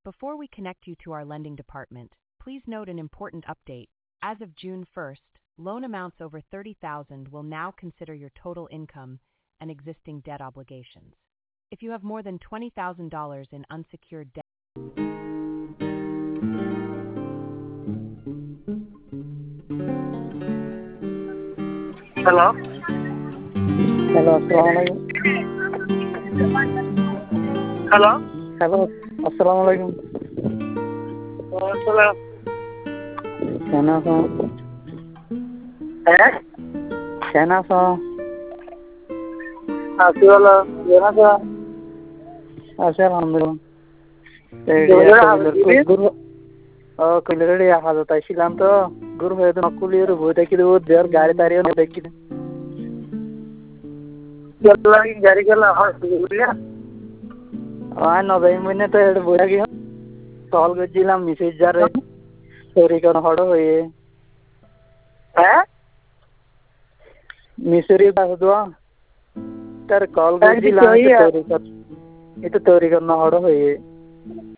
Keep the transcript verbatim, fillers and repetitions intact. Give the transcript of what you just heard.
Before we connect you to our lending department, please note an important update. As of June first, loan amounts over thirty thousand dollars will now consider your total income and existing debt obligations. If you have more than twenty thousand dollars in unsecured debt. Hello. Hello, Assalamualaikum. Hello. Hello, Assalamualaikum. Waalaikumsalam. Kenapa? Eh? Kenapa? Asal kenapa? Asal alhamdulillah. Guru guru oh kailan ya hado taishilam to guru hoye to nakulir bote ki do der gari tariyo na dekhi Yalla gari kala ha guriya. ah no dai mine to ed boya ki call gajjilam message jar story kono hodo hoye Eh? miseri ba do tar call gajjilam story kar itu story kono hodo hoye